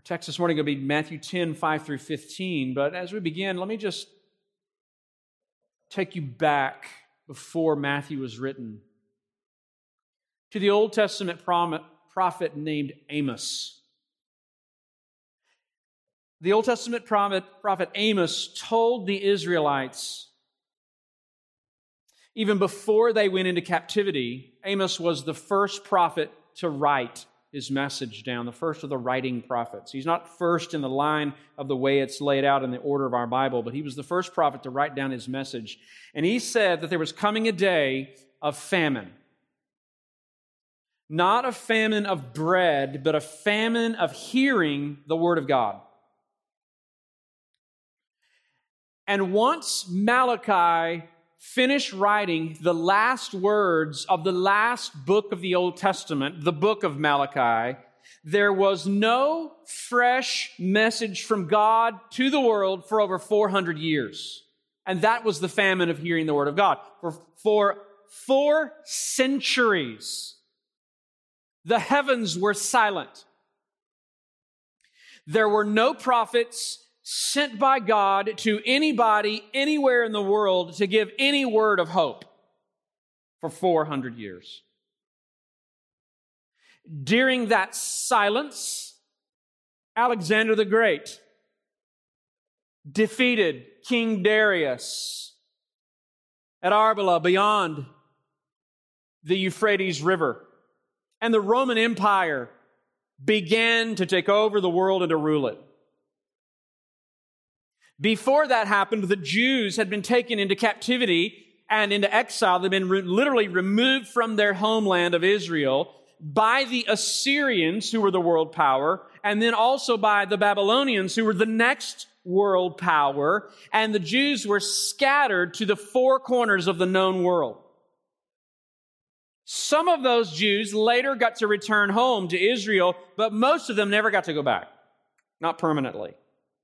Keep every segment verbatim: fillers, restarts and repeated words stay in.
text this morning will be Matthew ten, five through fifteen, but as we begin, let me just take you back before Matthew was written to the Old Testament prophet named Amos. The Old Testament prophet, prophet Amos told the Israelites, even before they went into captivity, Amos was the first prophet to write his message down, the first of the writing prophets. He's not first in the line of the way it's laid out in the order of our Bible, but he was the first prophet to write down his message. And he said that there was coming a day of famine. Not a famine of bread, but a famine of hearing the Word of God. And once Malachi finished writing the last words of the last book of the Old Testament, the book of Malachi, there was no fresh message from God to the world for over four hundred years. And that was the famine of hearing the Word of God. For, for four centuries, the heavens were silent. There were no prophets sent by God to anybody anywhere in the world to give any word of hope for four hundred years. During that silence, Alexander the Great defeated King Darius at Arbela beyond the Euphrates River, and the Roman Empire began to take over the world and to rule it. Before that happened, the Jews had been taken into captivity and into exile. They'd been re- literally removed from their homeland of Israel by the Assyrians, who were the world power, and then also by the Babylonians, who were the next world power. And the Jews were scattered to the four corners of the known world. Some of those Jews later got to return home to Israel, but most of them never got to go back, not permanently.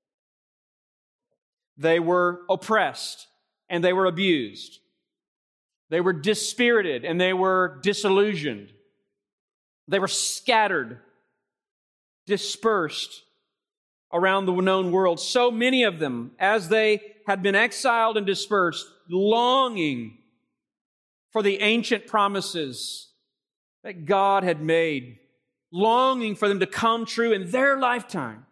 They were oppressed and they were abused. They were dispirited and they were disillusioned. They were scattered, dispersed around the known world. So many of them, as they had been exiled and dispersed, longing for the ancient promises that God had made, longing for them to come true in their lifetime.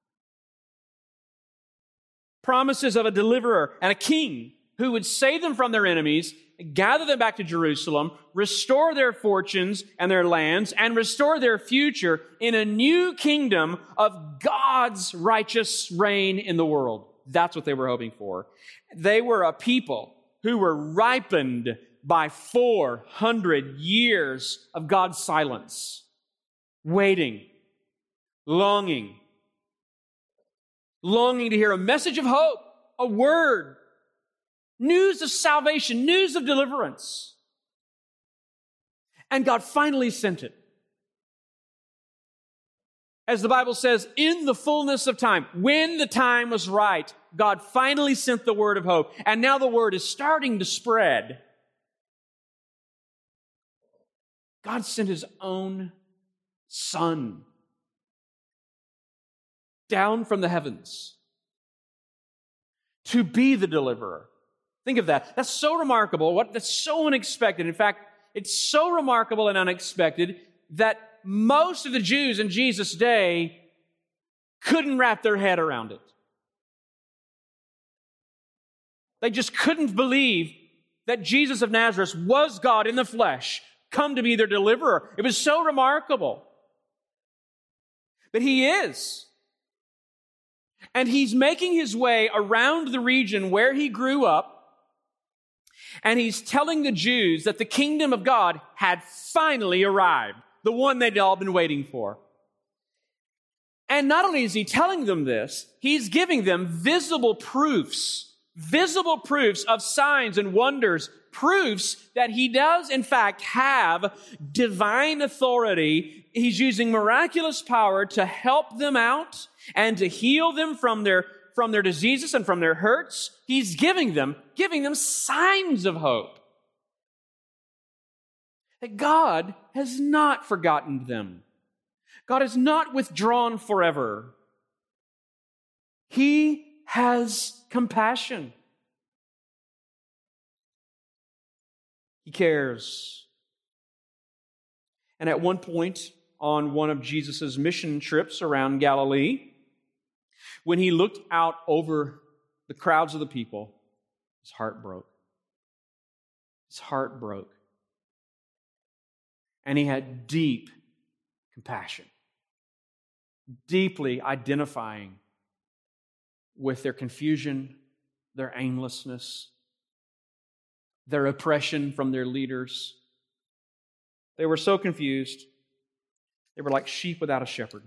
Promises of a deliverer and a king who would save them from their enemies, gather them back to Jerusalem, restore their fortunes and their lands, and restore their future in a new kingdom of God's righteous reign in the world. That's what they were hoping for. They were a people who were ripened by four hundred years of God's silence, waiting, longing, longing to hear a message of hope, a word, news of salvation, news of deliverance. And God finally sent it. As the Bible says, in the fullness of time, when the time was right, God finally sent the word of hope. And now the word is starting to spread. God sent His own Son down from the heavens to be the deliverer. Think of that. That's so remarkable. What? That's so unexpected. In fact, it's so remarkable and unexpected that most of the Jews in Jesus' day couldn't wrap their head around it. They just couldn't believe that Jesus of Nazareth was God in the flesh, come to be their deliverer. It was so remarkable. But He is. And He's making His way around the region where He grew up, and He's telling the Jews that the kingdom of God had finally arrived, the one they'd all been waiting for. And not only is He telling them this, He's giving them visible proofs, visible proofs of signs and wonders, proofs that He does, in fact, have divine authority. He's using miraculous power to help them out and to heal them from their, from their diseases and from their hurts. He's giving them, giving them signs of hope. That God has not forgotten them. God has not withdrawn forever. He has compassion. He cares. And at one point on one of Jesus' mission trips around Galilee, when he looked out over the crowds of the people, his heart broke. His heart broke. And he had deep compassion, deeply identifying with their confusion, their aimlessness, their oppression from their leaders. They were so confused. They were like sheep without a shepherd.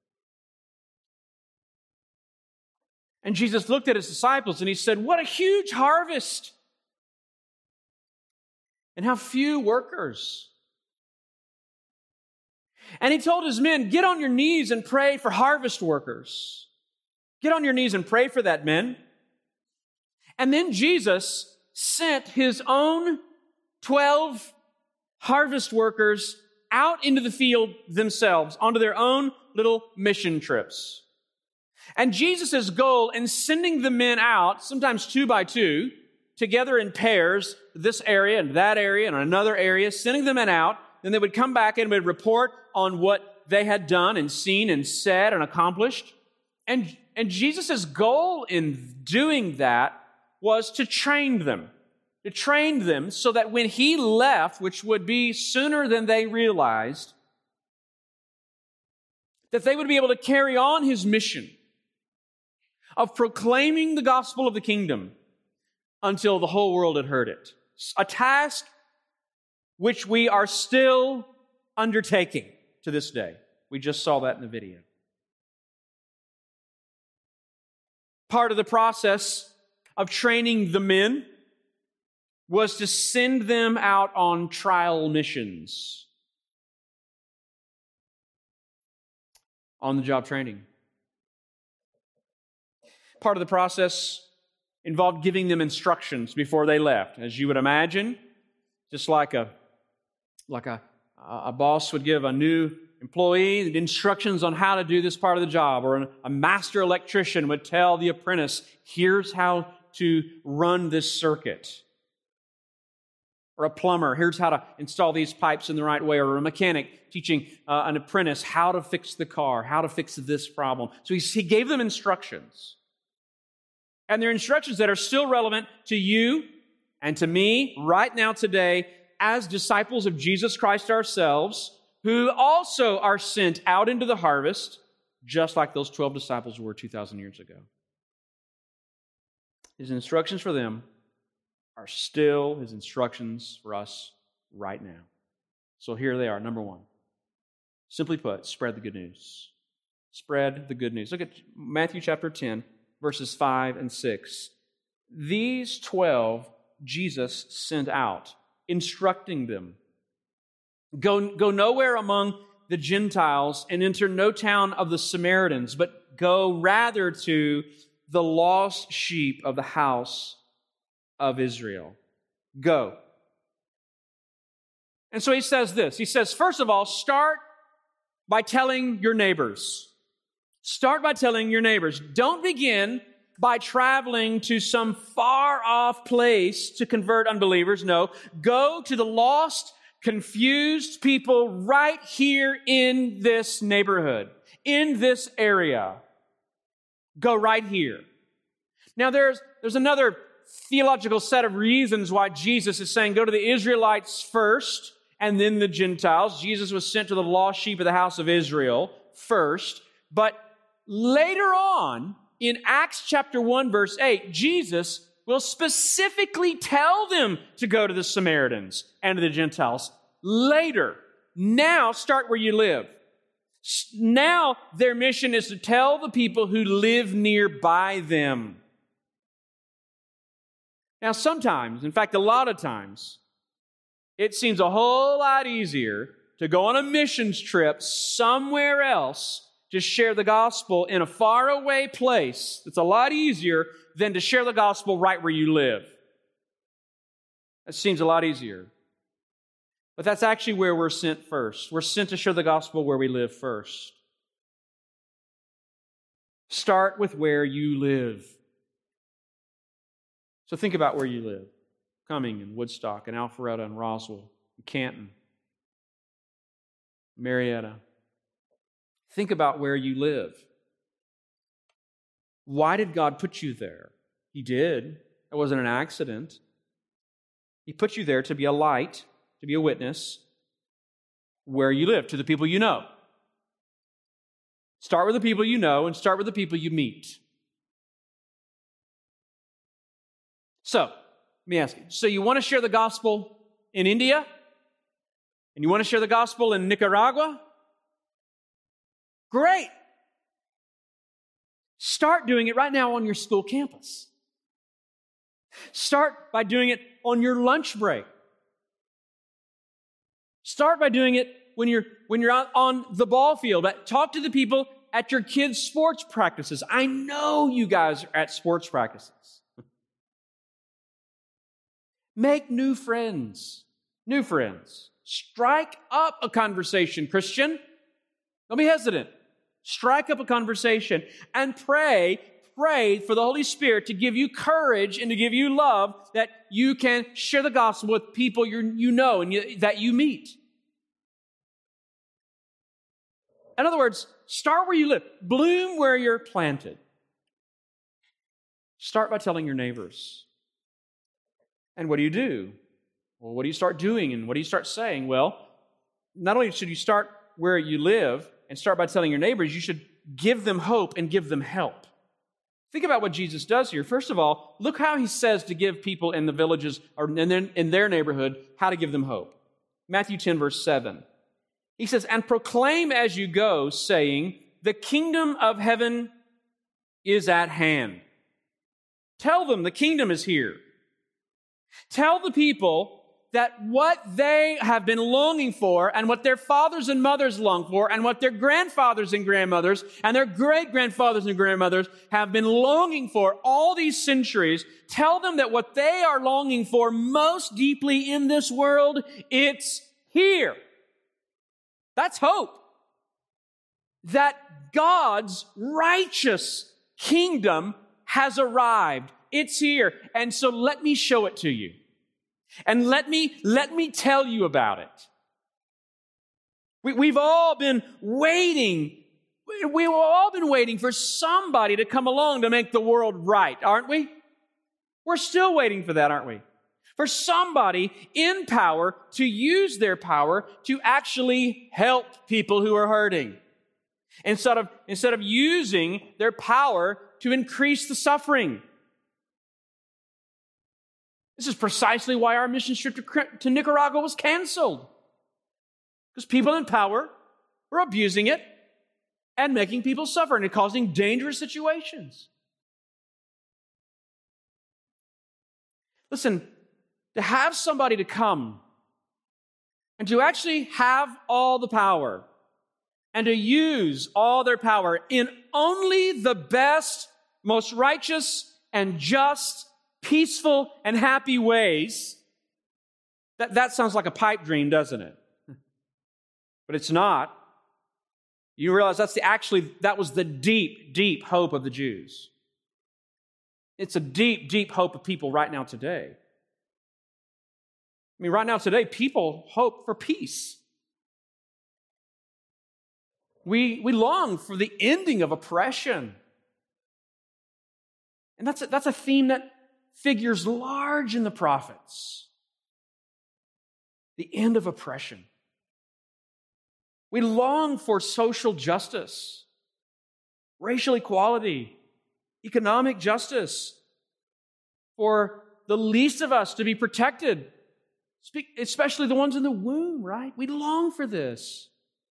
And Jesus looked at his disciples and he said, "What a huge harvest! And how few workers." And he told his men, "Get on your knees and pray for harvest workers." Get on your knees and pray for that, men. And then Jesus sent his own twelve harvest workers out into the field themselves, onto their own little mission trips. And Jesus' goal in sending the men out, sometimes two by two, together in pairs, this area and that area and another area, sending the men out, then they would come back and would report on what they had done and seen and said and accomplished. And, and Jesus' goal in doing that was to train them. To train them so that when he left, which would be sooner than they realized, that they would be able to carry on his mission of proclaiming the gospel of the kingdom until the whole world had heard it. A task which we are still undertaking to this day. We just saw that in the video. Part of the process of training the men was to send them out on trial missions. On-the-job training. Part of the process involved giving them instructions before they left. As you would imagine, just like a, like a, a boss would give a new employee instructions on how to do this part of the job, or a master electrician would tell the apprentice, here's how to run this circuit. Or a plumber, here's how to install these pipes in the right way. Or a mechanic teaching uh, an apprentice how to fix the car, how to fix this problem. So he, he gave them instructions. And they're instructions that are still relevant to you and to me right now today as disciples of Jesus Christ ourselves, who also are sent out into the harvest, just like those twelve disciples were two thousand years ago. His instructions for them are still his instructions for us right now. So here they are. Number one, simply put, spread the good news. Spread the good news. Look at Matthew chapter ten, verses five and six. These twelve Jesus sent out, instructing them. Go, go nowhere among the Gentiles and enter no town of the Samaritans, but go rather to the lost sheep of the house of Israel. Go. And so he says this. He says, first of all, start by telling your neighbors. Start by telling your neighbors. Don't begin by traveling to some far-off place to convert unbelievers. No, go to the lost, confused people right here in this neighborhood, in this area. Go right here. Now, there's, there's another theological set of reasons why Jesus is saying go to the Israelites first and then the Gentiles. Jesus was sent to the lost sheep of the house of Israel first. But later on, in Acts chapter one, verse eight, Jesus will specifically tell them to go to the Samaritans and to the Gentiles later. Now, start where you live. Now, their mission is to tell the people who live nearby them. Now, sometimes, in fact, a lot of times, it seems a whole lot easier to go on a missions trip somewhere else to share the gospel in a faraway place. It's a lot easier than to share the gospel right where you live. It seems a lot easier. But that's actually where we're sent first. We're sent to share the gospel where we live first. Start with where you live. So think about where you live. Cumming and Woodstock and Alpharetta and Roswell and Canton, Marietta. Think about where you live. Why did God put you there? He did. It wasn't an accident. He put you there to be a light, to be a witness, where you live, to the people you know. Start with the people you know and start with the people you meet. So, let me ask you. So you want to share the gospel in India? And you want to share the gospel in Nicaragua? Great. Start doing it right now on your school campus. Start by doing it on your lunch break. Start by doing it when you're when you're out on the ball field. Talk to the people at your kids' sports practices. I know you guys are at sports practices. Make new friends. New friends. Strike up a conversation, Christian. Don't be hesitant. Strike up a conversation and pray, pray for the Holy Spirit to give you courage and to give you love that you can share the gospel with people you you know and you, that you meet. In other words, start where you live. Bloom where you're planted. Start by telling your neighbors. And what do you do? Well, what do you start doing and what do you start saying? Well, not only should you start where you live and start by telling your neighbors, you should give them hope and give them help. Think about what Jesus does here. First of all, look how he says to give people in the villages or in their, in their neighborhood how to give them hope. Matthew ten, verse seven. He says, and proclaim as you go, saying, the kingdom of heaven is at hand. Tell them the kingdom is here. Tell the people that what they have been longing for and what their fathers and mothers long for and what their grandfathers and grandmothers and their great-grandfathers and grandmothers have been longing for all these centuries, tell them that what they are longing for most deeply in this world, it's here. That's hope. That God's righteous kingdom has arrived. It's here. And so let me show it to you. And let me, let me tell you about it. We, we've all been waiting. We've all been waiting for somebody to come along to make the world right, aren't we? We're still waiting for that, aren't we? For somebody in power to use their power to actually help people who are hurting. Instead of, instead of using their power to increase the suffering. This is precisely why our mission trip to, to Nicaragua was canceled. Because people in power were abusing it and making people suffer and causing dangerous situations. Listen, to have somebody to come and to actually have all the power and to use all their power in only the best, most righteous and just, peaceful and happy ways, that, that sounds like a pipe dream, doesn't it? But it's not. You realize that's the actually, that was the deep, deep hope of the Jews. It's a deep, deep hope of people right now today. I mean, right now today, people hope for peace. We, we long for the ending of oppression. And that's a, that's a theme that figures large in the prophets. The end of oppression. We long for social justice, racial equality, economic justice, for the least of us to be protected, especially the ones in the womb, right? We long for this.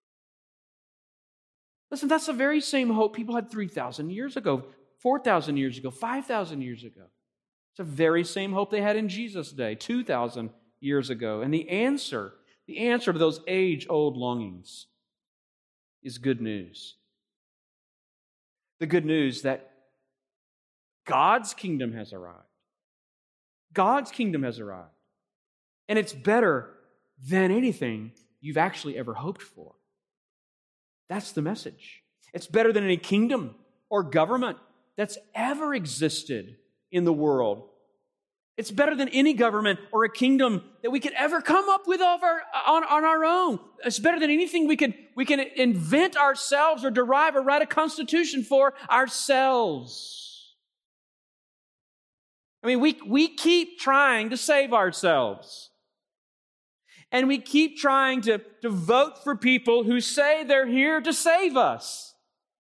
Listen, that's the very same hope people had three thousand years ago, four thousand years ago, five thousand years ago. It's the very same hope they had in Jesus' day, two thousand years ago. And the answer, the answer to those age-old longings is good news. The good news that God's kingdom has arrived. God's kingdom has arrived. And it's better than anything you've actually ever hoped for. That's the message. It's better than any kingdom or government that's ever existed in the world. It's better than any government or a kingdom that we could ever come up with of our, on, on our own. It's better than anything we can, we can invent ourselves or derive or write a constitution for ourselves. I mean, we, we keep trying to save ourselves. And we keep trying to, to vote for people who say they're here to save us.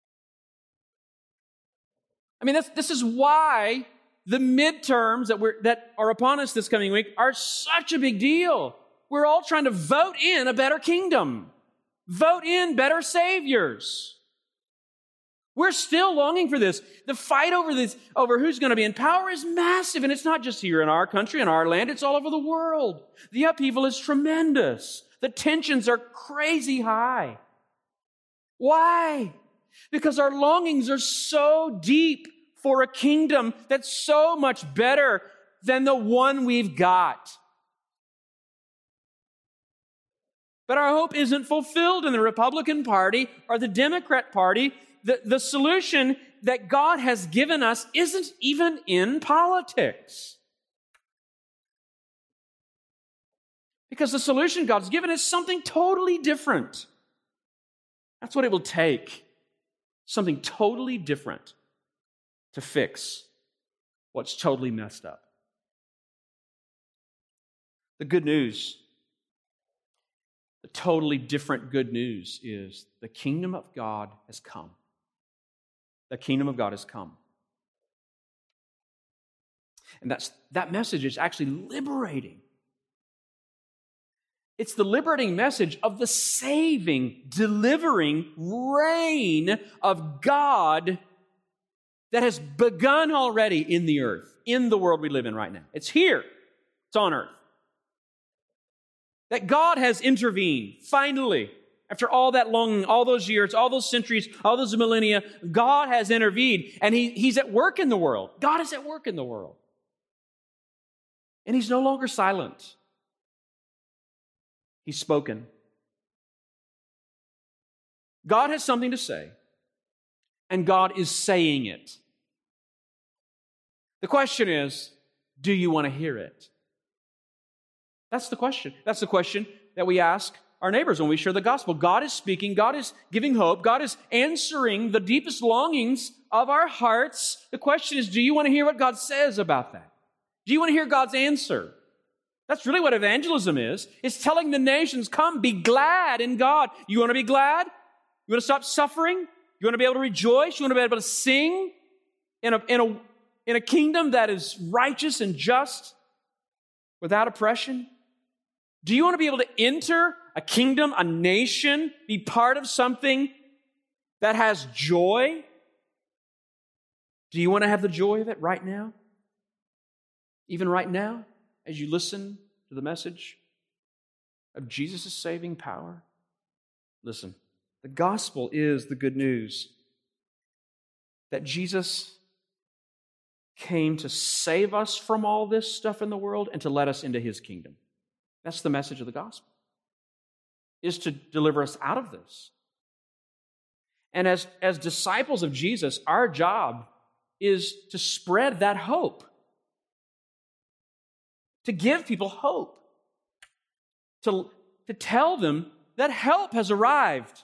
I mean, that's, this is why the midterms that, we're, that are upon us this coming week are such a big deal. We're all trying to vote in a better kingdom. Vote in better saviors. We're still longing for this. The fight over this, over who's going to be in power is massive, and it's not just here in our country, in our land, it's all over the world. The upheaval is tremendous. The tensions are crazy high. Why? Because our longings are so deep for a kingdom that's so much better than the one we've got. But our hope isn't fulfilled in the Republican Party or the Democrat Party. The, the solution that God has given us isn't even in politics. Because the solution God's given is something totally different. That's what it will take. Something totally different to fix what's totally messed up. The good news, the totally different good news is the kingdom of God has come. The kingdom of God has come. And that's, that message is actually liberating. It's the liberating message of the saving, delivering reign of God that has begun already in the earth, in the world we live in right now. It's here. It's on earth. That God has intervened, finally, after all that longing, all those years, all those centuries, all those millennia, God has intervened, and he, He's at work in the world. God is at work in the world. And He's no longer silent. He's spoken. God has something to say, and God is saying it. The question is, do you want to hear it? That's the question. That's the question that we ask our neighbors when we share the gospel. God is speaking. God is giving hope. God is answering the deepest longings of our hearts. The question is, do you want to hear what God says about that? Do you want to hear God's answer? That's really what evangelism is. It's telling the nations, come, be glad in God. You want to be glad? You want to stop suffering? You want to be able to rejoice? You want to be able to sing in a, in a, in a kingdom that is righteous and just without oppression? Do you want to be able to enter a kingdom, a nation, be part of something that has joy? Do you want to have the joy of it right now? Even right now, as you listen to the message of Jesus' saving power? Listen, the gospel is the good news that Jesus came to save us from all this stuff in the world and to let us into His kingdom. That's the message of the gospel, is to deliver us out of this. And as, as disciples of Jesus, our job is to spread that hope, to give people hope, to, to tell them that help has arrived,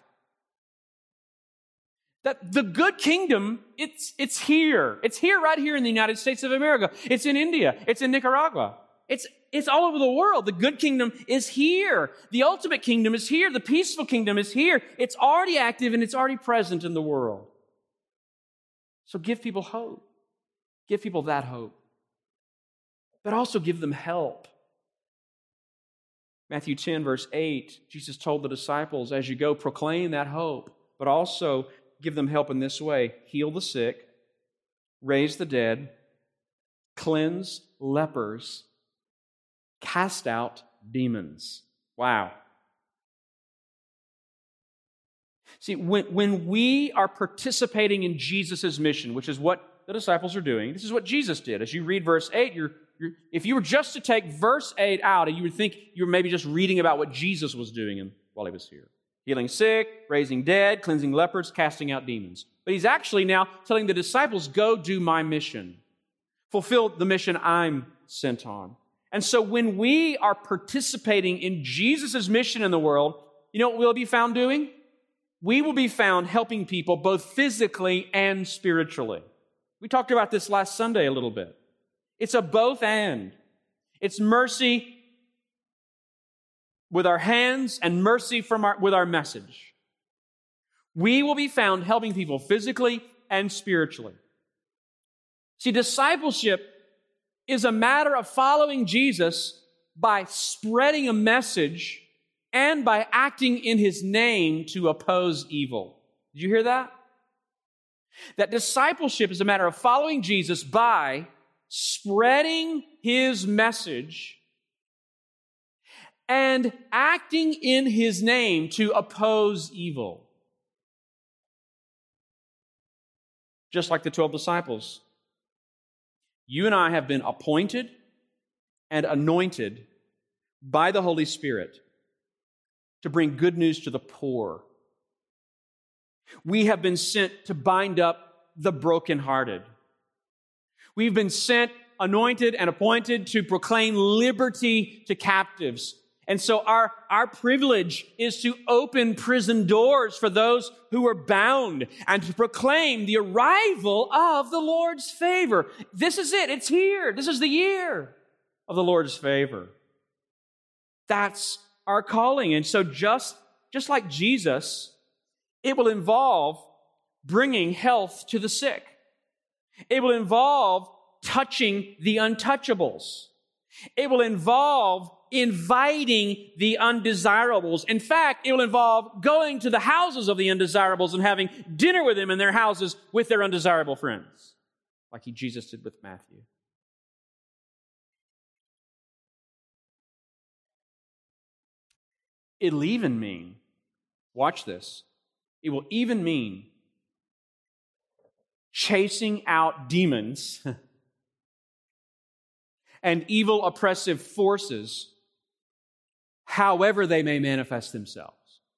that the good kingdom, it's, it's here. It's here right here in the United States of America. It's in India. It's in Nicaragua. It's, it's all over the world. The good kingdom is here. The ultimate kingdom is here. The peaceful kingdom is here. It's already active and it's already present in the world. So give people hope. Give people that hope. But also give them help. Matthew ten, verse eight, Jesus told the disciples, as you go, proclaim that hope, but also give them help in this way. Heal the sick, raise the dead, cleanse lepers, cast out demons. Wow. See, when, when we are participating in Jesus' mission, which is what the disciples are doing, this is what Jesus did. As you read verse eight, you're, you're, if you were just to take verse eight out, you would think you were maybe just reading about what Jesus was doing while He was here. Healing sick, raising dead, cleansing lepers, casting out demons. But he's actually now telling the disciples, go do my mission. Fulfill the mission I'm sent on. And so when we are participating in Jesus' mission in the world, you know what we'll be found doing? We will be found helping people both physically and spiritually. We talked about this last Sunday a little bit. It's a both and. It's mercy with our hands and mercy from our, with our message. We will be found helping people physically and spiritually. See, discipleship is a matter of following Jesus by spreading a message and by acting in His name to oppose evil. Did you hear that? That discipleship is a matter of following Jesus by spreading His message and acting in His name to oppose evil. Just like the twelve disciples, you and I have been appointed and anointed by the Holy Spirit to bring good news to the poor. We have been sent to bind up the brokenhearted. We've been sent, anointed, and appointed to proclaim liberty to captives. And so our, our privilege is to open prison doors for those who are bound and to proclaim the arrival of the Lord's favor. This is it. It's here. This is the year of the Lord's favor. That's our calling. And so just, just like Jesus, it will involve bringing health to the sick. It will involve touching the untouchables. It will involve inviting the undesirables. In fact, it will involve going to the houses of the undesirables and having dinner with them in their houses with their undesirable friends, like he, Jesus did with Matthew. It'll even mean, watch this, it will even mean chasing out demons and evil oppressive forces, however they may manifest themselves.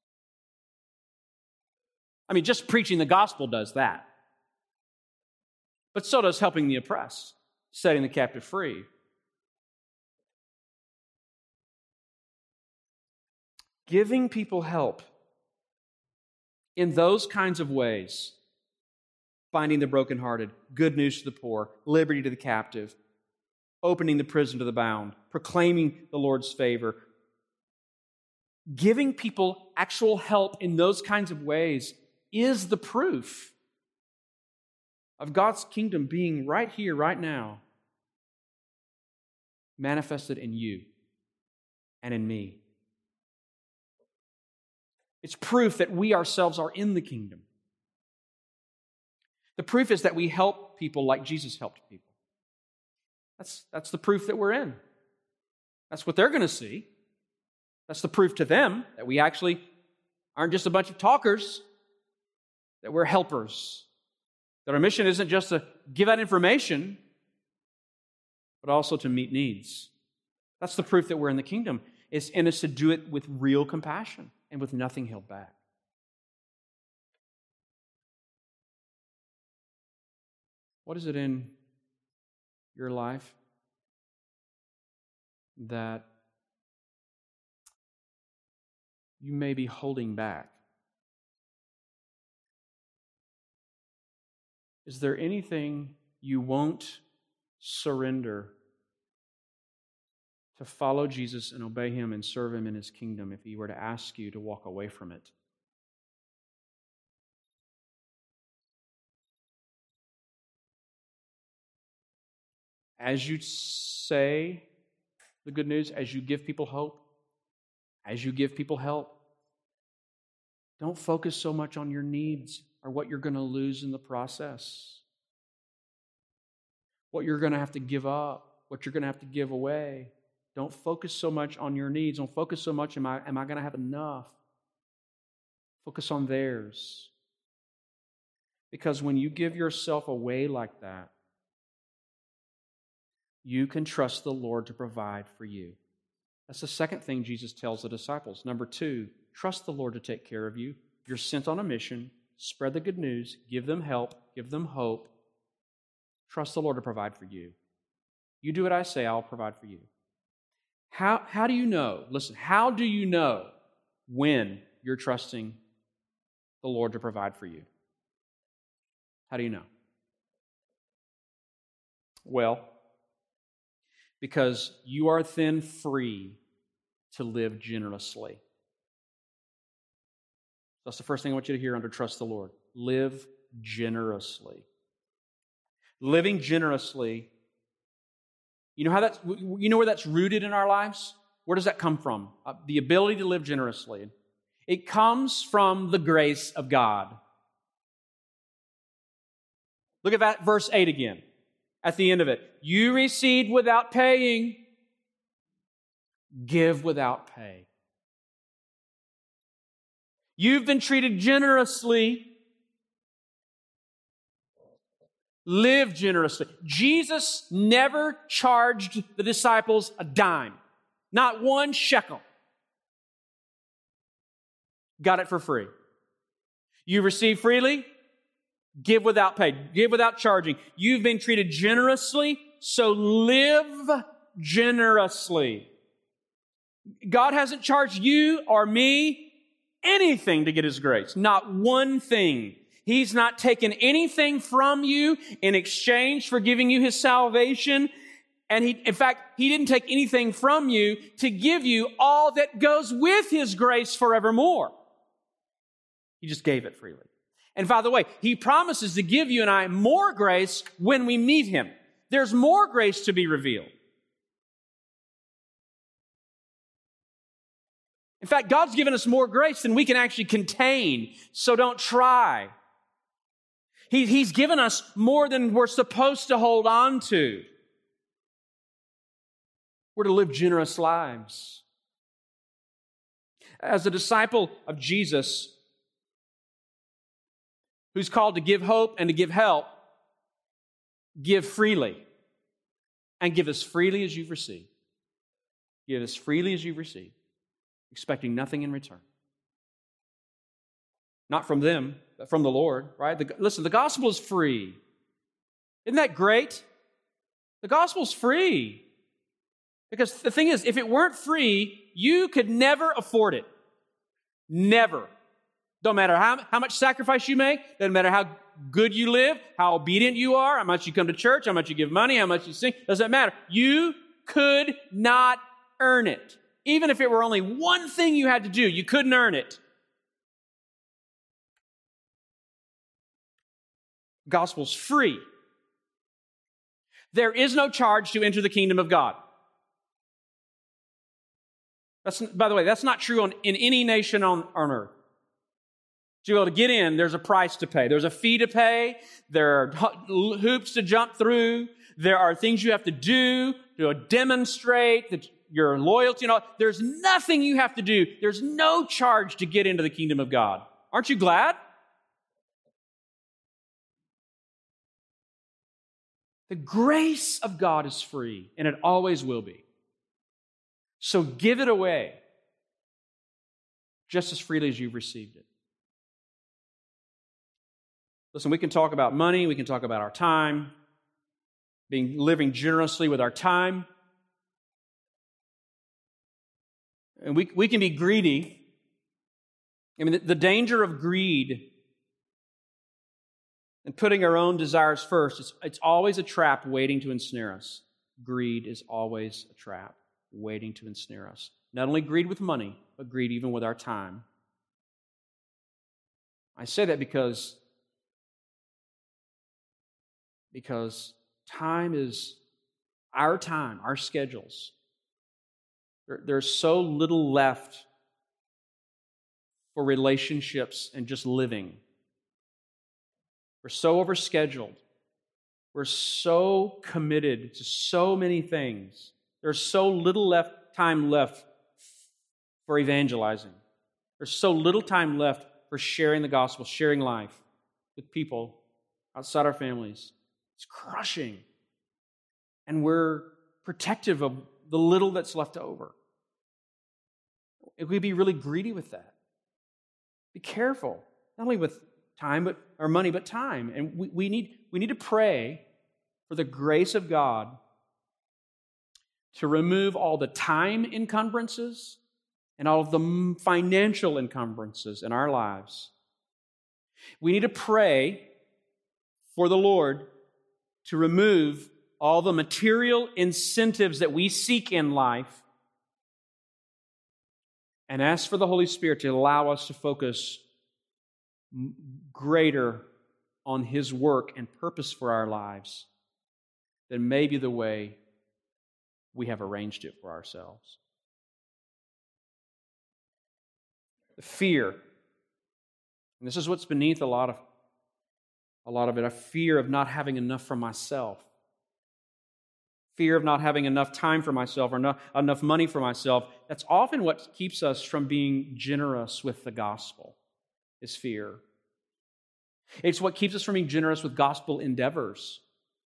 I mean, just preaching the gospel does that. But so does helping the oppressed, setting the captive free. Giving people help in those kinds of ways, finding the brokenhearted, good news to the poor, liberty to the captive, opening the prison to the bound, proclaiming the Lord's favor. Giving people actual help in those kinds of ways is the proof of God's kingdom being right here, right now, manifested in you and in me. It's proof that we ourselves are in the kingdom. The proof is that we help people like Jesus helped people. That's, that's the proof that we're in. That's what they're going to see. That's the proof to them that we actually aren't just a bunch of talkers, that we're helpers. That our mission isn't just to give out information, but also to meet needs. That's the proof that we're in the kingdom. It's in us to do it with real compassion and with nothing held back. What is it in your life that you may be holding back? Is there anything you won't surrender to follow Jesus and obey Him and serve Him in His kingdom if He were to ask you to walk away from it? As you say the good news, as you give people hope, as you give people help, don't focus so much on your needs or what you're going to lose in the process, what you're going to have to give up, what you're going to have to give away. Don't focus so much on your needs. Don't focus so much, am I, am I going to have enough? Focus on theirs. Because when you give yourself away like that, you can trust the Lord to provide for you. That's the second thing Jesus tells the disciples. Number two, trust the Lord to take care of you. You're sent on a mission. spread the good news, give them help, give them hope. Trust the Lord to provide for you. You do what I say, I'll provide for you. How, how do you know? Listen, how do you know when you're trusting the Lord to provide for you? How do you know? Well, because you are then free to live generously. That's the first thing I want you to hear under trust the Lord. Live generously. Living generously. You know how that's, you know where that's rooted in our lives? Where does that come from? Uh, the ability to live generously. It comes from the grace of God. Look at that verse eight again. At the end of it. You received without paying. Give without pay. You've been treated generously. Live generously. Jesus never charged the disciples a dime. Not one shekel. Got it for free. You receive freely. Give without pay. Give without charging. You've been treated generously, so live generously. God hasn't charged you or me anything to get His grace. Not one thing. He's not taken anything from you in exchange for giving you His salvation. And He, in fact, He didn't take anything from you to give you all that goes with His grace forevermore. He just gave it freely. And by the way, He promises to give you and I more grace when we meet Him. There's more grace to be revealed. In fact, God's given us more grace than we can actually contain, so don't try. He, he's given us more than we're supposed to hold on to. We're to live generous lives. As a disciple of Jesus, who's called to give hope and to give help, give freely. And give as freely as you've received. Give as freely as you've received, expecting nothing in return. Not from them, but from the Lord, right? The, listen, the gospel is free. Isn't that great? The gospel's free. Because the thing is, if it weren't free, you could never afford it. Never. Don't matter how, how much sacrifice you make, doesn't matter how good you live, how obedient you are, how much you come to church, how much you give money, how much you sing, doesn't matter. You could not earn it. Even if it were only one thing you had to do, you couldn't earn it. Gospel's free. There is no charge to enter the kingdom of God. That's, by the way, that's not true on, in any nation on, on earth. To be able to get in, there's a price to pay. There's a fee to pay. There are hoops to jump through. There are things you have to do to demonstrate that your loyalty and all. There's nothing you have to do. There's no charge to get into the kingdom of God. Aren't you glad? The grace of God is free, and it always will be. So give it away just as freely as you've received it. Listen, we can talk about money, we can talk about our time, being living generously with our time. And we, we can be greedy. I mean, the, the danger of greed and putting our own desires first, it's, it's always a trap waiting to ensnare us. Greed is always a trap waiting to ensnare us. Not only greed with money, but greed even with our time. I say that because, because time is our time, our schedules. There, there's so little left for relationships and just living. We're so overscheduled. We're so committed to so many things. There's so little left time left for evangelizing. There's so little time left for sharing the gospel, sharing life with people outside our families. It's crushing. And we're protective of the little that's left over. If we be really greedy with that. Be careful, not only with time, but or money, but time. And we, we need we need to pray for the grace of God to remove all the time encumbrances and all of the financial encumbrances in our lives. We need to pray for the Lord to remove all the material incentives that we seek in life and ask for the Holy Spirit to allow us to focus greater on His work and purpose for our lives than maybe the way we have arranged it for ourselves. The fear, and this is what's beneath a lot of a lot of it, a fear of not having enough for myself. Fear of not having enough time for myself or enough, enough money for myself. That's often what keeps us from being generous with the gospel, is fear. It's what keeps us from being generous with gospel endeavors.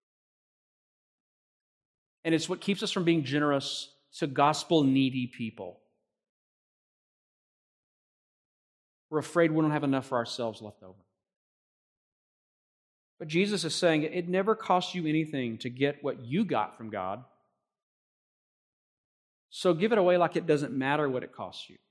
And it's what keeps us from being generous to gospel-needy people. We're afraid we don't have enough for ourselves left over. But Jesus is saying it never costs you anything to get what you got from God. So give it away like it doesn't matter what it costs you.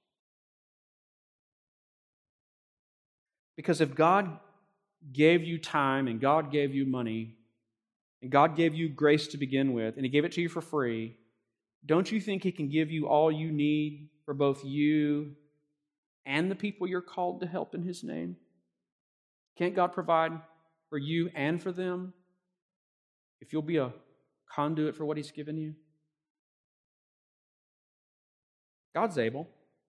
Because if God gave you time and God gave you money and God gave you grace to begin with and He gave it to you for free, don't you think He can give you all you need for both you and the people you're called to help in His name? Can't God provide for you and for them if you'll be a conduit for what He's given you? God's able.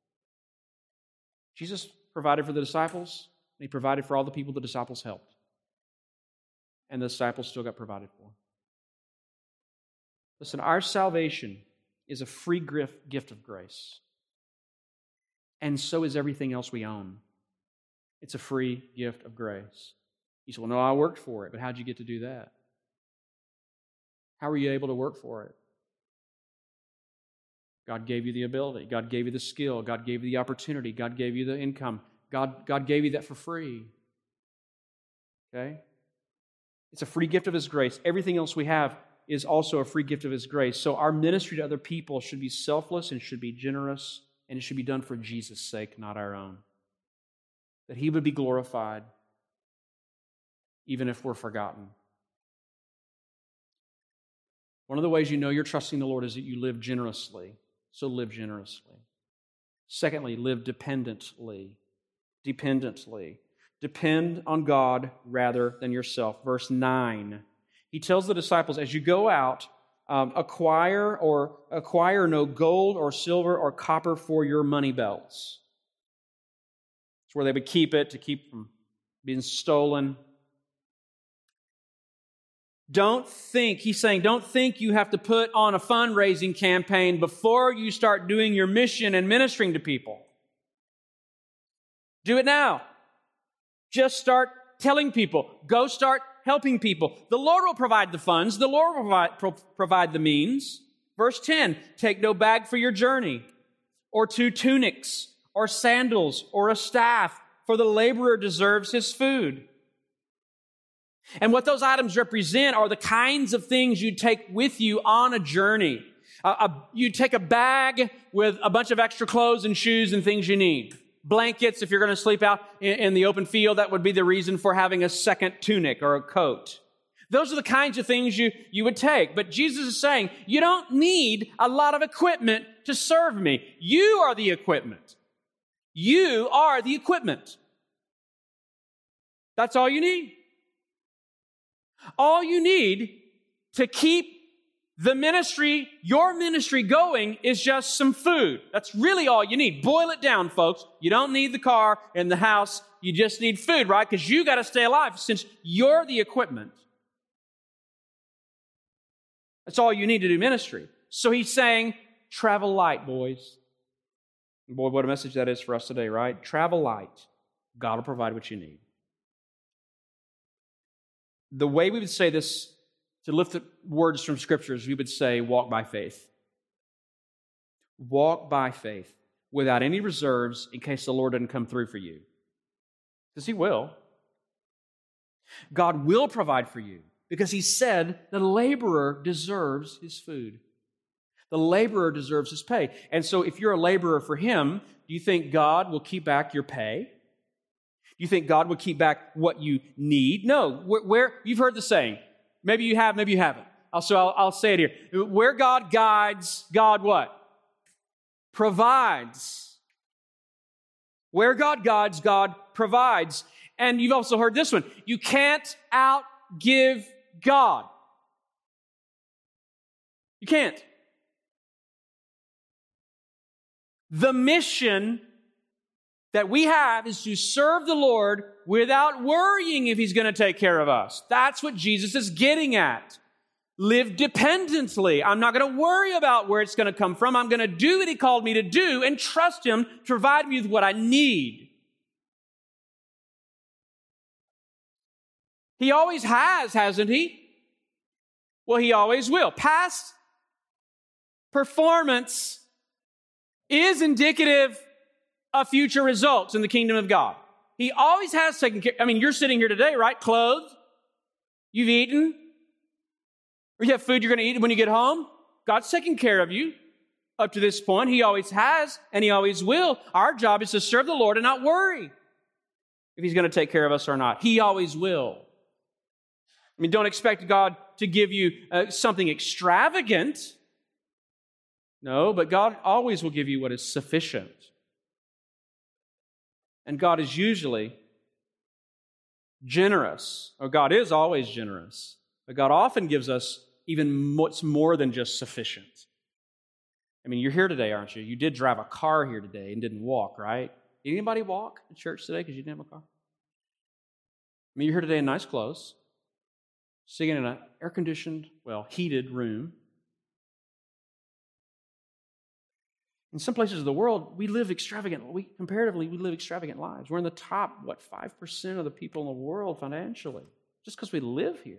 Jesus provided for the disciples, and He provided for all the people the disciples helped. And the disciples still got provided for. Listen, our salvation is a free gift of grace. And so is everything else we own. It's a free gift of grace. You say, well, no, I worked for it, but how'd you get to do that? How were you able to work for it? God gave you the ability. God gave you the skill. God gave you the opportunity. God gave you the income. God, God gave you that for free. Okay? It's a free gift of His grace. Everything else we have is also a free gift of His grace. So our ministry to other people should be selfless and should be generous, and it should be done for Jesus' sake, not our own. That He would be glorified, even if we're forgotten. One of the ways you know you're trusting the Lord is that you live generously. So live generously. Secondly, live dependently. Dependently. Depend on God rather than yourself. Verse nine. He tells the disciples, as you go out, um, acquire or acquire no gold or silver or copper for your money belts. It's where they would keep it to keep from being stolen. Don't think, he's saying, don't think you have to put on a fundraising campaign before you start doing your mission and ministering to people. Do it now. Just start telling people. Go start helping people. The Lord will provide the funds. The Lord will provide, pro- provide the means. Verse ten, take no bag for your journey, or two tunics, or sandals, or a staff, for the laborer deserves his food. And what those items represent are the kinds of things you take with you on a journey. Uh, a, you take a bag with a bunch of extra clothes and shoes and things you need. Blankets, if you're going to sleep out in, in the open field, that would be the reason for having a second tunic or a coat. Those are the kinds of things you, you would take. But Jesus is saying, you don't need a lot of equipment to serve me. You are the equipment. You are the equipment. That's all you need. All you need to keep the ministry, your ministry going is just some food. That's really all you need. Boil it down, folks. You don't need the car and the house. You just need food, right? Because you got to stay alive since you're the equipment. That's all you need to do ministry. So he's saying, travel light, boys. Boy, what a message that is for us today, right? Travel light. God will provide what you need. The way we would say this, to lift the words from Scriptures, we would say, walk by faith. Walk by faith without any reserves in case the Lord doesn't come through for you. Because He will. God will provide for you because he said the laborer deserves his food. The laborer deserves his pay. And so if you're a laborer for him, do you think God will keep back your pay? Do you think God will keep back what you need? No. Where, where you've heard the saying. Maybe you have, maybe you haven't. So I'll, I'll say it here. Where God guides, God what? Provides. Where God guides, God provides. And you've also heard this one. You can't outgive God. You can't. The mission that we have is to serve the Lord without worrying if he's going to take care of us. That's what Jesus is getting at. Live dependently. I'm not going to worry about where it's going to come from. I'm going to do what he called me to do and trust him to provide me with what I need. He always has, hasn't he? Well, he always will. Past performance is indicative of future results in the kingdom of God. He always has taken care. I mean, you're sitting here today, right? Clothed. You've eaten. Or you have food you're going to eat when you get home. God's taking care of you up to this point. He always has, and he always will. Our job is to serve the Lord and not worry if he's going to take care of us or not. He always will. I mean, don't expect God to give you uh, something extravagant. No, but God always will give you what is sufficient. And God is usually generous, or God is always generous, but God often gives us even what's more than just sufficient. I mean, you're here today, aren't you? You did drive a car here today and didn't walk, right? Did anybody walk to church today because you didn't have a car? I mean, you're here today in nice clothes, sitting in an air-conditioned, well, heated room. In some places of the world, we live extravagant, we, comparatively, we live extravagant lives. We're in the top, what, five percent of the people in the world financially, just because we live here.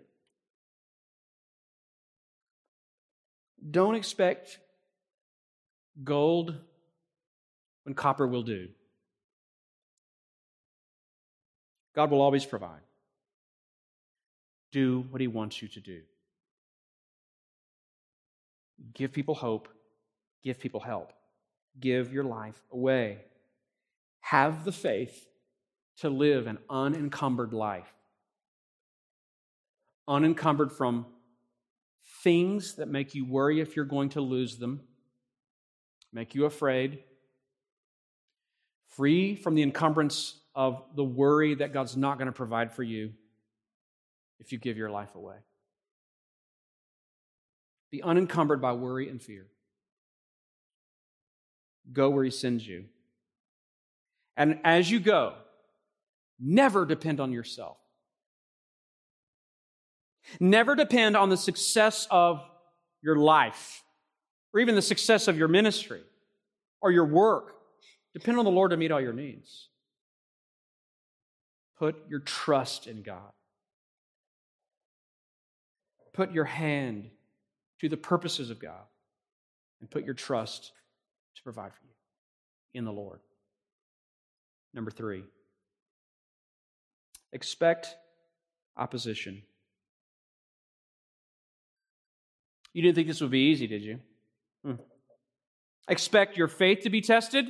Don't expect gold when copper will do. God will always provide. Do what he wants you to do. Give people hope. Give people help. Give your life away. Have the faith to live an unencumbered life. Unencumbered from things that make you worry if you're going to lose them, make you afraid, free from the encumbrance of the worry that God's not going to provide for you if you give your life away. Be unencumbered by worry and fear. Go where he sends you. And as you go, never depend on yourself. Never depend on the success of your life, or even the success of your ministry, or your work. Depend on the Lord to meet all your needs. Put your trust in God. Put your hand to the purposes of God, and put your trust to provide for you in the Lord. Number three, expect opposition. You didn't think this would be easy, did you? Hmm. Expect your faith to be tested.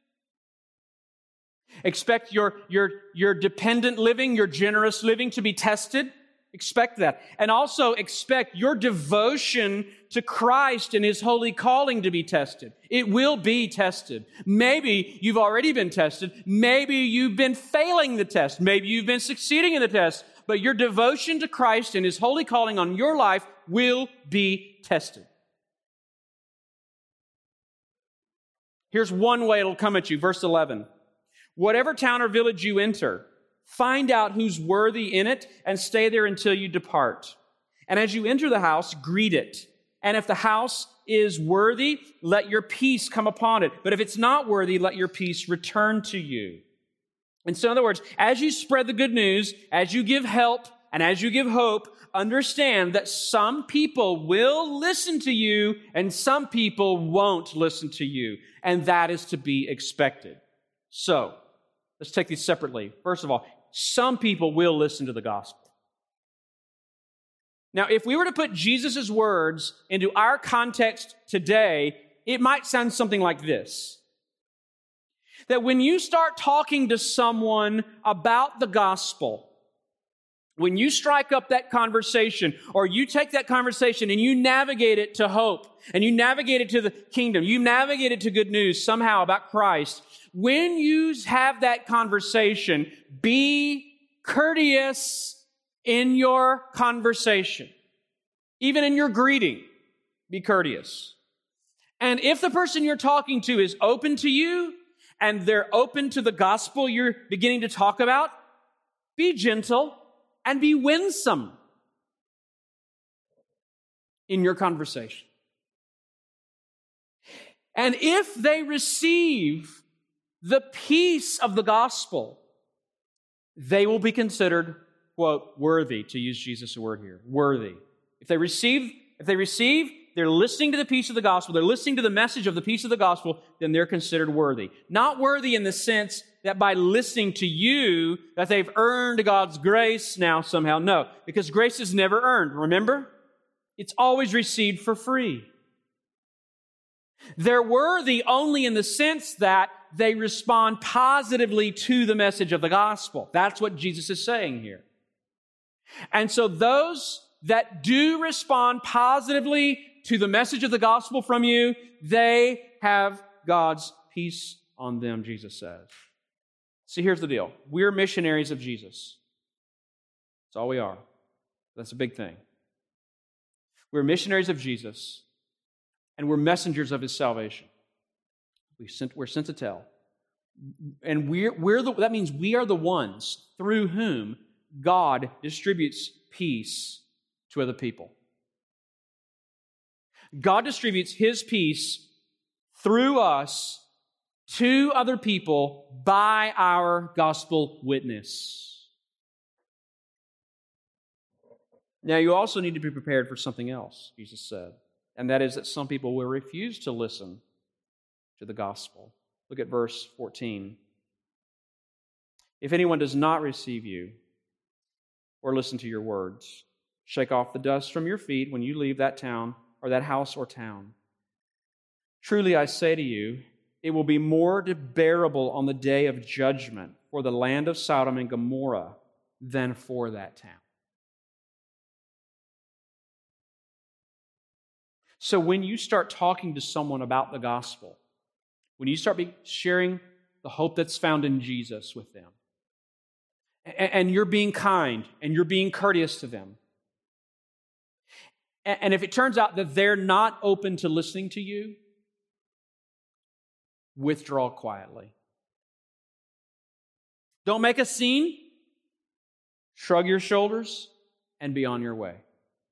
Expect your, your, your dependent living, your generous living to be tested. Expect that. And also expect your devotion to Christ and his holy calling to be tested. It will be tested. Maybe you've already been tested. Maybe you've been failing the test. Maybe you've been succeeding in the test. But your devotion to Christ and his holy calling on your life will be tested. Here's one way it'll come at you. Verse eleven. Whatever town or village you enter, find out who's worthy in it and stay there until you depart. And as you enter the house, greet it. And if the house is worthy, let your peace come upon it. But if it's not worthy, let your peace return to you. And so in other words, as you spread the good news, as you give help, and as you give hope, understand that some people will listen to you and some people won't listen to you. And that is to be expected. So, let's take these separately. First of all, some people will listen to the gospel. Now, if we were to put Jesus' words into our context today, it might sound something like this. That when you start talking to someone about the gospel, when you strike up that conversation, or you take that conversation and you navigate it to hope, and you navigate it to the kingdom, you navigate it to good news somehow about Christ, when you have that conversation, be courteous in your conversation. Even in your greeting, be courteous. And if the person you're talking to is open to you, and they're open to the gospel you're beginning to talk about, be gentle and be winsome in your conversation. And if they receive the peace of the gospel, they will be considered, quote, worthy, to use Jesus' word here, worthy. If they receive, if they receive, they're listening to the peace of the gospel, they're listening to the message of the peace of the gospel, then they're considered worthy. Not worthy in the sense that by listening to you, that they've earned God's grace now somehow. No, because grace is never earned, remember? It's always received for free. They're worthy only in the sense that they respond positively to the message of the gospel. That's what Jesus is saying here. And so those that do respond positively to the message of the gospel from you, they have God's peace on them, Jesus says. See, here's the deal. We're missionaries of Jesus. That's all we are. That's a big thing. We're missionaries of Jesus, and we're messengers of His salvation. We sent, we're sent to tell. And we're, we're the, that means we are the ones through whom God distributes peace to other people. God distributes His peace through us to other people by our gospel witness. Now, you also need to be prepared for something else, Jesus said, and that is that some people will refuse to listen to the gospel. Look at verse fourteen. If anyone does not receive you or listen to your words, shake off the dust from your feet when you leave that town or that house or town. Truly I say to you, it will be more bearable on the day of judgment for the land of Sodom and Gomorrah than for that town. So when you start talking to someone about the gospel, when you start sharing the hope that's found in Jesus with them, and you're being kind and you're being courteous to them, and if it turns out that they're not open to listening to you, withdraw quietly. Don't make a scene. Shrug your shoulders and be on your way.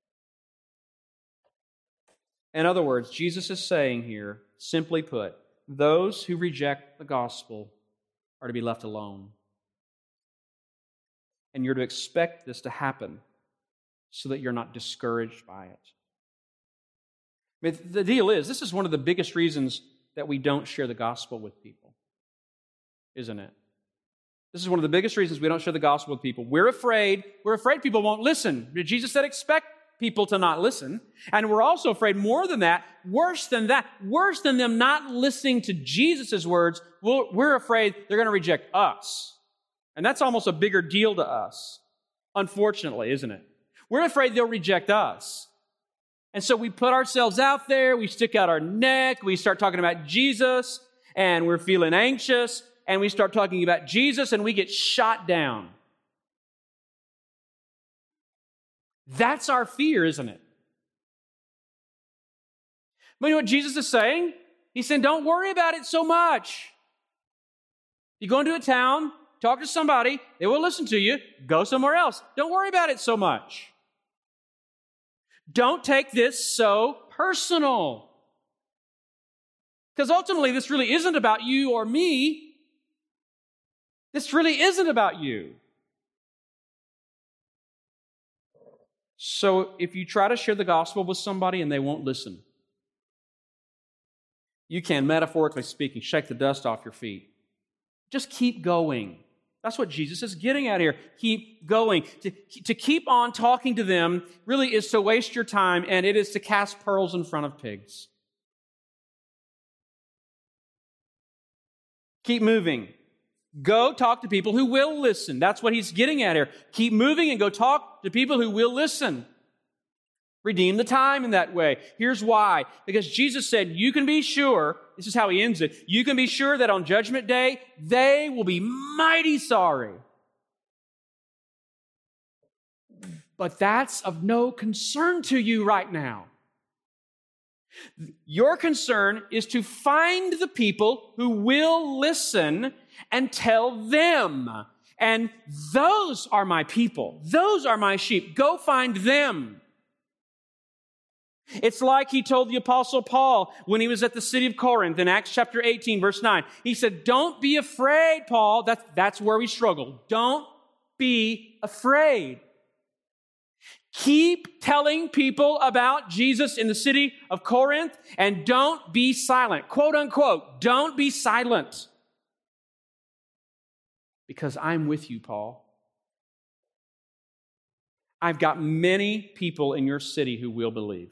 In other words, Jesus is saying here, simply put, those who reject the gospel are to be left alone. And you're to expect this to happen so that you're not discouraged by it. I mean, the deal is, this is one of the biggest reasons that we don't share the gospel with people, isn't it? This is one of the biggest reasons we don't share the gospel with people. We're afraid, we're afraid people won't listen. Jesus said, expect people to not listen. And we're also afraid, more than that, worse than that, worse than them not listening to Jesus' words, we're afraid they're going to reject us. And that's almost a bigger deal to us, unfortunately, isn't it? We're afraid they'll reject us. And so we put ourselves out there, we stick out our neck, we start talking about Jesus, and we're feeling anxious, and we start talking about Jesus, and we get shot down. That's our fear, isn't it? But you know what Jesus is saying? He's saying, don't worry about it so much. You go into a town, talk to somebody, they will listen to you, go somewhere else. Don't worry about it so much. Don't take this so personal. Because ultimately, this really isn't about you or me. This really isn't about you. So if you try to share the gospel with somebody and they won't listen, you can, metaphorically speaking, shake the dust off your feet. Just keep going. That's what Jesus is getting at here. Keep going. To, to keep on talking to them really is to waste your time, and it is to cast pearls in front of pigs. Keep moving. Go talk to people who will listen. That's what he's getting at here. Keep moving and go talk to people who will listen. Redeem the time in that way. Here's why. Because Jesus said, you can be sure, this is how he ends it, you can be sure that on Judgment Day, they will be mighty sorry. But that's of no concern to you right now. Your concern is to find the people who will listen and tell them. And those are my people. Those are my sheep. Go find them. It's like he told the Apostle Paul when he was at the city of Corinth in Acts chapter eighteen, verse nine. He said, don't be afraid, Paul. That's, that's where we struggle. Don't be afraid. Keep telling people about Jesus in the city of Corinth and don't be silent. Quote unquote, don't be silent. Because I'm with you, Paul. I've got many people in your city who will believe.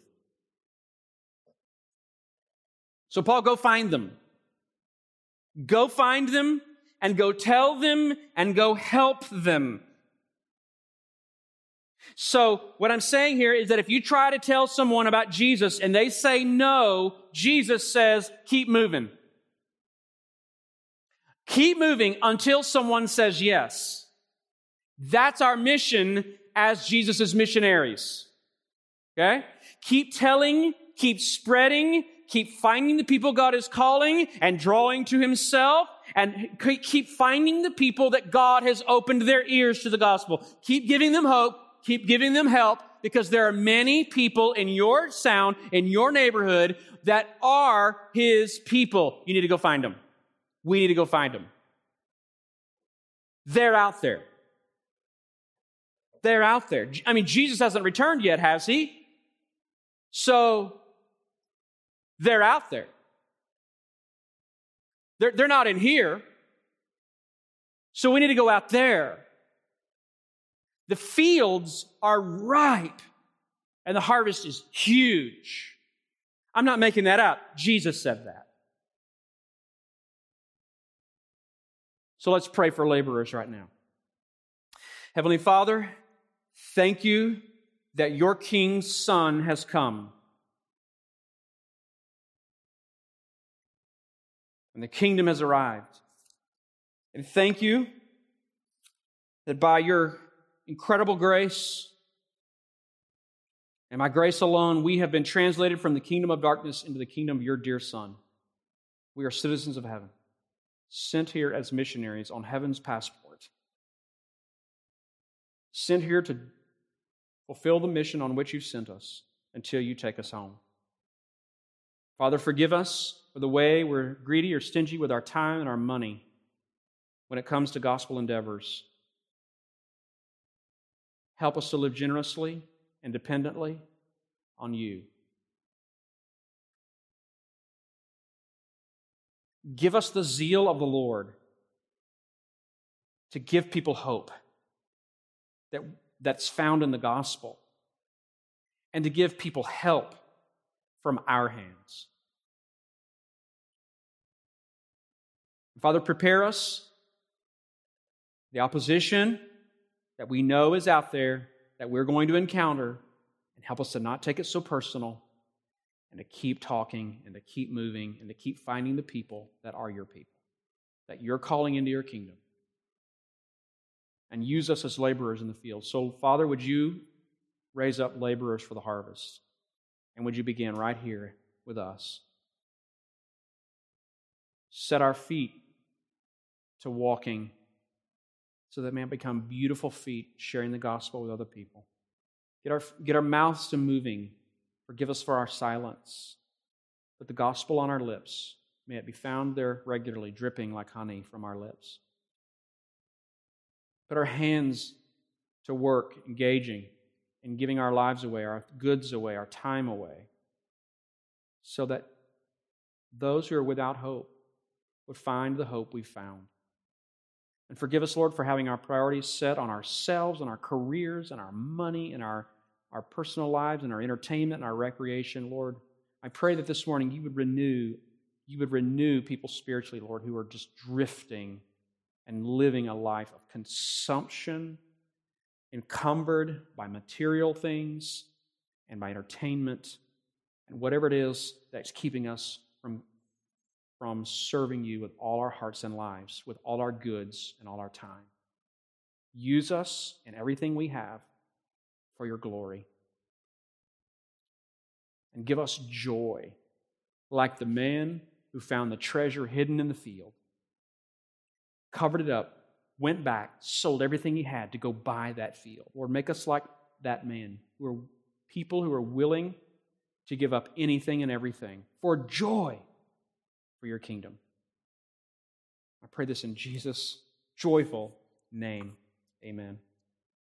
So Paul, go find them. Go find them and go tell them and go help them. So what I'm saying here is that if you try to tell someone about Jesus and they say no, Jesus says, keep moving. Keep moving until someone says yes. That's our mission as Jesus' missionaries. Okay? Keep telling, keep spreading, keep finding the people God is calling and drawing to Himself, and keep finding the people that God has opened their ears to the gospel. Keep giving them hope, keep giving them help, because there are many people in your sound, in your neighborhood, that are His people. You need to go find them. We need to go find them. They're out there. They're out there. I mean, Jesus hasn't returned yet, has He? So, they're out there. They're, they're not in here. So we need to go out there. The fields are ripe, and the harvest is huge. I'm not making that up. Jesus said that. So let's pray for laborers right now. Heavenly Father, thank you that your King's Son has come. And the kingdom has arrived. And thank you that by your incredible grace and by grace alone, we have been translated from the kingdom of darkness into the kingdom of your dear Son. We are citizens of heaven, sent here as missionaries on heaven's passport, sent here to fulfill the mission on which you sent us until you take us home. Father, forgive us for the way we're greedy or stingy with our time and our money when it comes to gospel endeavors. Help us to live generously and dependently on you. Give us the zeal of the Lord to give people hope that, that's found in the gospel, and to give people help from our hands. Father, prepare us, the opposition that we know is out there, that we're going to encounter, and help us to not take it so personal, and to keep talking, and to keep moving, and to keep finding the people that are your people, that you're calling into your kingdom. And use us as laborers in the field. So, Father, would you raise up laborers for the harvest? And would you begin right here with us? Set our feet to walking so that may become beautiful feet sharing the gospel with other people. Get our, get our mouths to moving. Forgive us for our silence. Put the gospel on our lips. May it be found there regularly, dripping like honey from our lips. Put our hands to work, engaging and giving our lives away, our goods away, our time away, so that those who are without hope would find the hope we found. And forgive us, Lord, for having our priorities set on ourselves and our careers and our money and our, our personal lives and our entertainment and our recreation, Lord. I pray that this morning you would renew, you would renew people spiritually, Lord, who are just drifting and living a life of consumption, encumbered by material things and by entertainment and whatever it is that's keeping us from, from serving you with all our hearts and lives, with all our goods and all our time. Use us and everything we have for your glory. And give us joy, like the man who found the treasure hidden in the field, covered it up, went back, sold everything he had to go buy that field. Lord, make us like that man, who are people who are willing to give up anything and everything for joy for your kingdom. I pray this in Jesus' joyful name. Amen.